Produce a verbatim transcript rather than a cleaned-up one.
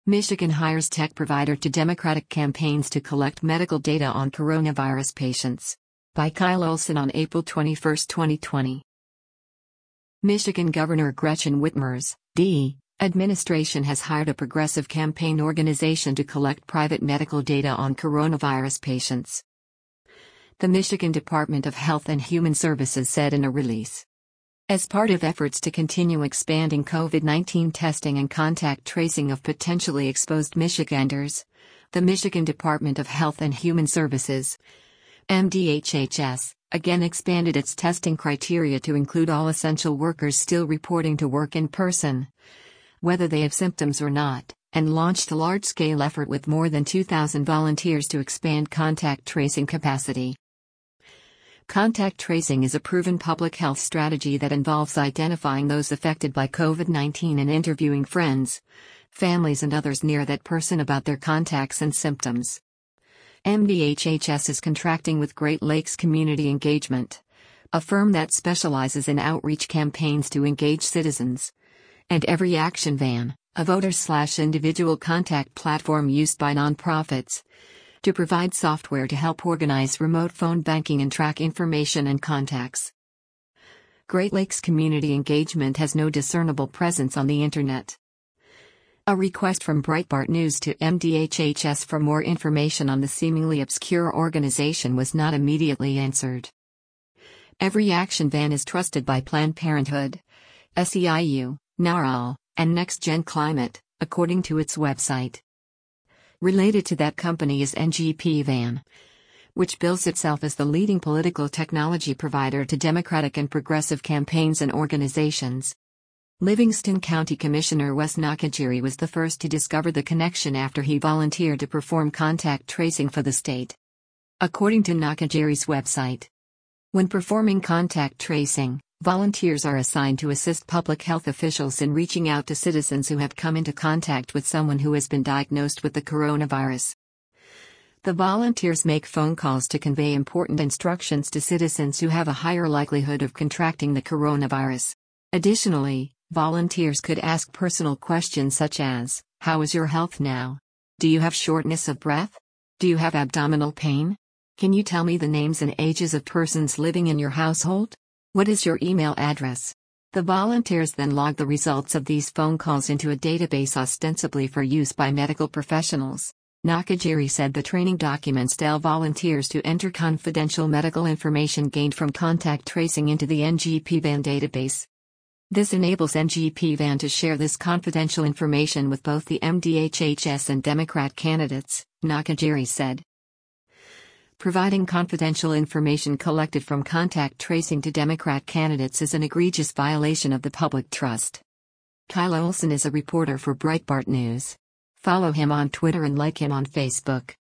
Michigan hires tech provider to Democratic campaigns to collect medical data on coronavirus patients. By Kyle Olson on April twenty-first, twenty twenty. Michigan Governor Gretchen Whitmer's D. administration has hired a progressive campaign organization to collect private medical data on coronavirus patients. The Michigan Department of Health and Human Services said in a release. As part of efforts to continue expanding COVID nineteen testing and contact tracing of potentially exposed Michiganders, the Michigan Department of Health and Human Services, M D H H S, again expanded its testing criteria to include all essential workers still reporting to work in person, whether they have symptoms or not, and launched a large-scale effort with more than two thousand volunteers to expand contact tracing capacity. Contact tracing is a proven public health strategy that involves identifying those affected by COVID nineteen and interviewing friends, families and others near that person about their contacts and symptoms. M D H H S is contracting with Great Lakes Community Engagement, a firm that specializes in outreach campaigns to engage citizens, and Every Action Van, a voter-slash-individual contact platform used by nonprofits, to provide software to help organize remote phone banking and track information and contacts. Great Lakes Community Engagement has no discernible presence on the Internet. A request from Breitbart News to M D H H S for more information on the seemingly obscure organization was not immediately answered. Every Action Van is trusted by Planned Parenthood, S E I U, NARAL, and Next Gen Climate, according to its website. Related to that company is N G P Van, which bills itself as the leading political technology provider to Democratic and progressive campaigns and organizations. Livingston County Commissioner Wes Nakajiri was the first to discover the connection after he volunteered to perform contact tracing for the state. According to Nakajiri's website, when performing contact tracing, volunteers are assigned to assist public health officials in reaching out to citizens who have come into contact with someone who has been diagnosed with the coronavirus. The volunteers make phone calls to convey important instructions to citizens who have a higher likelihood of contracting the coronavirus. Additionally, volunteers could ask personal questions such as, "How is your health now? Do you have shortness of breath? Do you have abdominal pain? Can you tell me the names and ages of persons living in your household? What is your email address?" The volunteers then log the results of these phone calls into a database ostensibly for use by medical professionals. Nakajiri said the training documents tell volunteers to enter confidential medical information gained from contact tracing into the N G P Van database. This enables N G P Van to share this confidential information with both the M D H H S and Democrat candidates, Nakajiri said. Providing confidential information collected from contact tracing to Democrat candidates is an egregious violation of the public trust. Kyle Olson is a reporter for Breitbart News. Follow him on Twitter and like him on Facebook.